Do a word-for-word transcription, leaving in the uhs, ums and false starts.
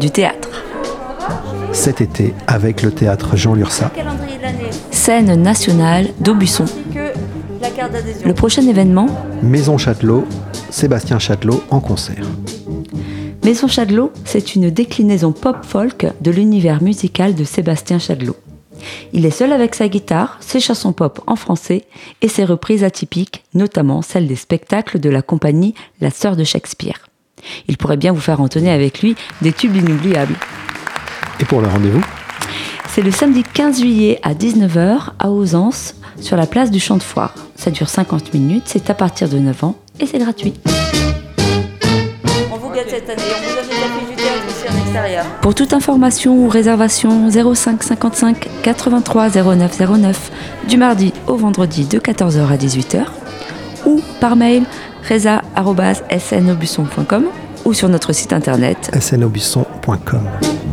du théâtre. Cet été, avec le théâtre Jean Lurçat, Scène nationale d'Aubusson. Le prochain événement, Maison Chatelot, Sébastien Chatelot en concert. Maison Chatelot, c'est une déclinaison pop-folk de l'univers musical de Sébastien Chatelot. Il est seul avec sa guitare, ses chansons pop en français et ses reprises atypiques, notamment celles des spectacles de la compagnie La Sœur de Shakespeare. Il pourrait bien vous faire entonner avec lui des tubes inoubliables. Et pour le rendez-vous ? C'est le samedi quinze juillet à dix-neuf heures à Ausence, sur la place du Champ de Foire. Ça dure cinquante minutes, c'est à partir de neuf ans et c'est gratuit. On vous gâte cette année, on vous donne des affiches du théâtre aussi en extérieur. Pour toute information ou réservation, zéro cinq cinquante-cinq quatre-vingt-trois zéro neuf zéro neuf du mardi au vendredi de quatorze heures à dix-huit heures ou par mail reza arobase s n aubusson point com ou sur notre site internet s n aubusson point com.